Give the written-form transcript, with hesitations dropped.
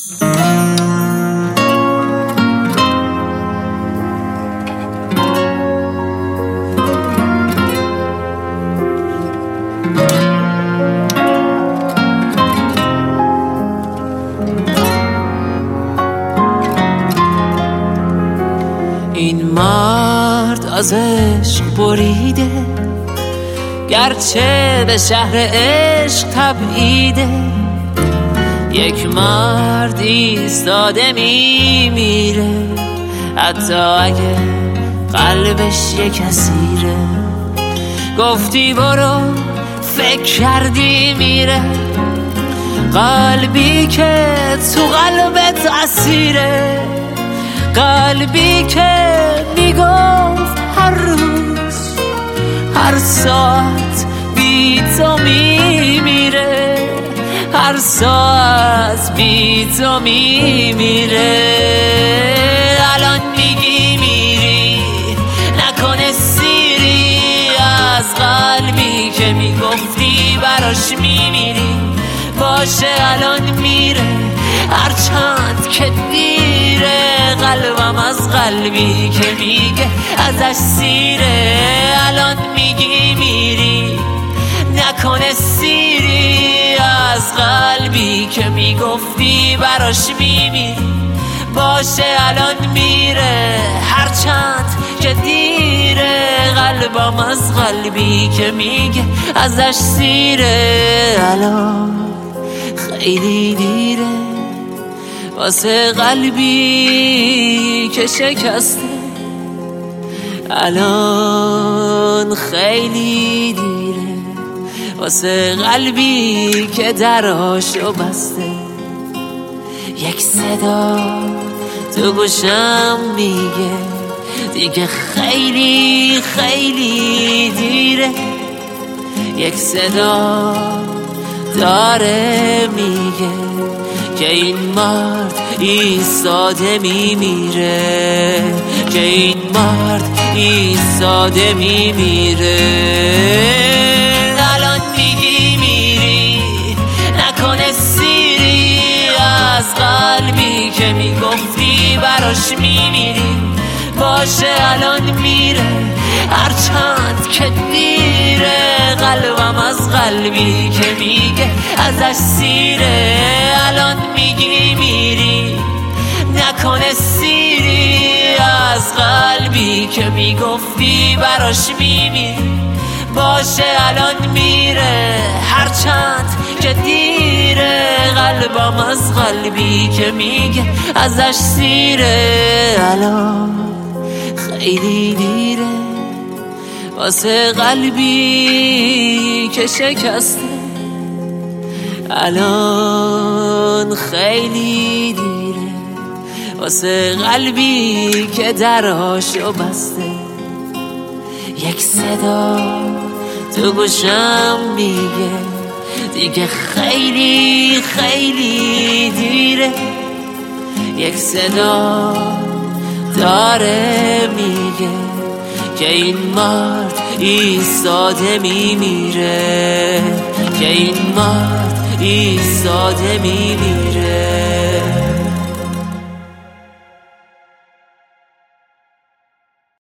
این مرد از عشق بریده، گرچه به شهر عشق تبعیده. یک مرد ایستاده میمیره، حتی اگه قلبش یک اسیره. گفتی برو فکر کردی میره، قلبی که تو قلبت اسیره. قلبی که میگفت هر روز هر ساعت بی تو میمیره، هر ساعت بی تو میمیره. الان میگی میری، نکنه سیری از قلبی که میگفتی براش میمیری. باشه الان میره، هر چند که دیره. قلبم از قلبی که میگه ازش سیره. الان میگی میری، نکنه سیری از قلبی که میگفتی براش میمیری. باشه الان میره، هر چند که دیره. قلبم از قلبی که میگه ازش سیره. الان خیلی دیره واسه قلبی که شکسته. الان خیلی دیره واسه قلبی که درهاشو بسته. یک صدا تو گوشم میگه دیگه خیلی خیلی دیره. یک صدا داره میگه که این مرد ایستاده میمیره، که این مرد ایستاده میمیره. الان میگی میری، نکنه سیری از قلبی که میگفتی براش میمیری. باشه الان میره، هر چند که دیره. قلبم از قلبی که میگه ازش سیره. الان میگی میری، نکنه سیری از قلبی که میگفتی براش میمیری. باشه الان میره، هر چند که دیره. قلبم از قلبی که میگه ازش سیره. الان خیلی دیره واسه قلبی که شکسته. الان خیلی دیره واسه قلبی که درهاشو بسته. یک صدا تو گوشم میگه دیگه خیلی خیلی دیره. یک صدا داره میگه که این مرد ایستاده میمیره، که این مرد ایستاده میمیره.